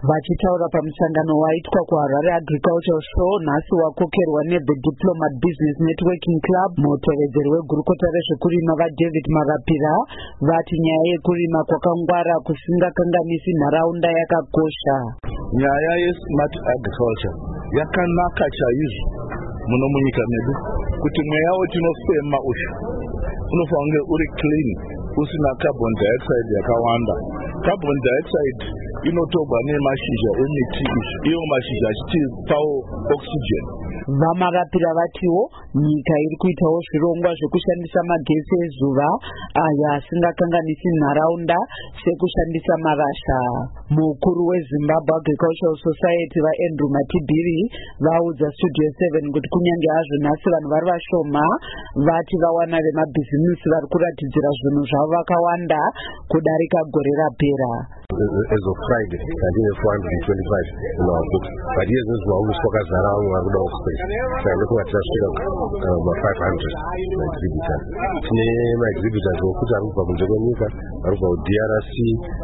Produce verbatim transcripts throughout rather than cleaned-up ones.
Vachitaura pamusangano waitwa kuHarare Agricultural Show nhasi wakokerwa neThe Diplomat Business Networking Club, mutevedzeri wegurukota rezvekurima vaDavid Marapira vati nyaya yekurima kwakangwara kusingakanganisi nharaunda yakakosha. Nyaya yeSmart Agriculture yakanaka chaizvo muno munyika medu kuti mweya wetinofema uyu unofanira uri clean, usina carbon dioxide yakawanda. Carbon dioxide inotorwa nemashizha emiti izvi, iyo mashizha achitipawo oxygen. Vamarapira vatiwo nyika iri kuitawo zvirongwa zvekushandisa magetsi ezuva aya asingakanganisi nharaunda sekushandisa marasha. Mukuru weZimbabwe Agricultural Society vaAndrew Matibiri vaudza Studio seven kuti kunyange hazvo nhasi vanhu vari vashoma, vati vawana vemabhizimisi vari kuratidzira zvinhu zvavo vakawanda kudarika gore rapera. As of Friday, I think four hundred twenty-five in our books. But yes, this is what we spoke as around our good space. So I'm looking at just about five hundred exhibitors. My exhibitors were put out from Jagonica, about D R C,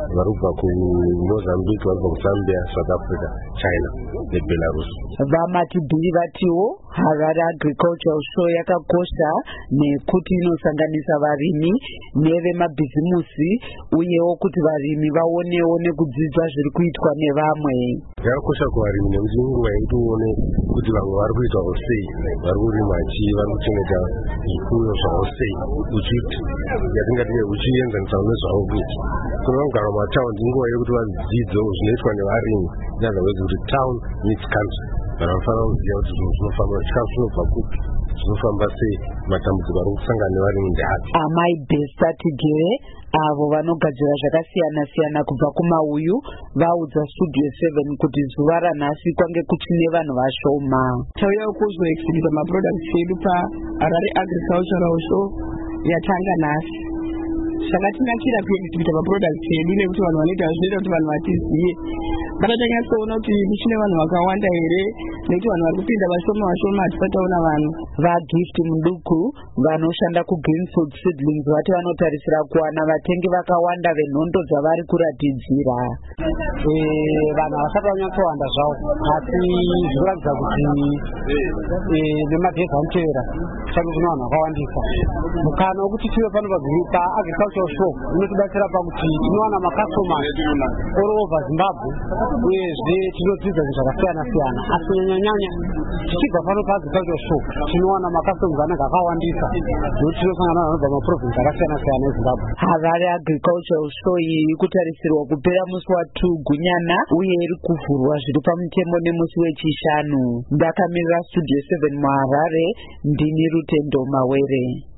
Mozambique, Zambia, South Africa, China, and Belarus. Vamatibiri vatiwo Harare Agricultural Show yakakosha nekuti inosanganisa varimi nevemabhizimusi uyewo kuti varimi vaonewo nekudzidza zviri kuitwa nevamwe. Yakakosha kuvarimi nekuti nguva yekuone kuti vamwe vari kuitawo sei, vari kurima chii, vari kuchengeta zvipfuyo zvavo sei, uchiti yatingati uchienzanisa nezvavo kuita. Kuna vanogara mumataundi nguva yekuti vadzidzo zvinoitwa nevarimi, inazavezi kuti town meets country. Vanofanira kuziva kuti zvinhu zvinofamba chikafu zvinobva kupi, zvinofamba sei, matambudziko ari kusangana nevarimi ndeapi. Amai Besta Tigere avo vanogadzira zvakasiyana siyana kubva kumauyu vaudza Studio seven kuti zuva ranhasi kwange kuchine vanhu vashoma. Tauya kuzoexhibita maproducts edu paHarare Agricultural Show yatanga nhasi. Zvakatinakira kuexhibita maproducts edu nekuti vanhu vanoita zvinoita kuti vanhu vatiziye. Vakatanyatsoona kuti muchine vanhu vakawanda here, nekuti vanhu vari kupinda vashoma vashoma hatisataona vanhu. VaGift Muduku vanoshanda kuGreen Food Seedlings vati vanotarisira kuwana vatengi vakawanda venhondo dzavari kuratidzira. Vanhu havasati vanyatsowanda zvavo, asi zvinoratidza kuti nemagezi anotevera tichave kuno vanhu vakawandisa. Mukana wekuti tive pano paAgricultural Show unotibatsira pakuti tinowana makastomers all over Zimbabwe, uyezve tinodzidza zvinhu zvakasiyana siyana, asi kunyanyanyanya tichibva pano paAgricultural Show tinowana makastomers anenge akawandisa nokuti tinosangana vanobva maprovinsi akasiyana siyana eZimbabwe. Harare Agricultural Show iyi iri kutarisirwa kupera musi waTwo Gunyana uye iri kuvhurwa zviri pamutemo nemusi wechishanu. Ndakamirira Studio seven muHarare, ndini Rutendo Mawere.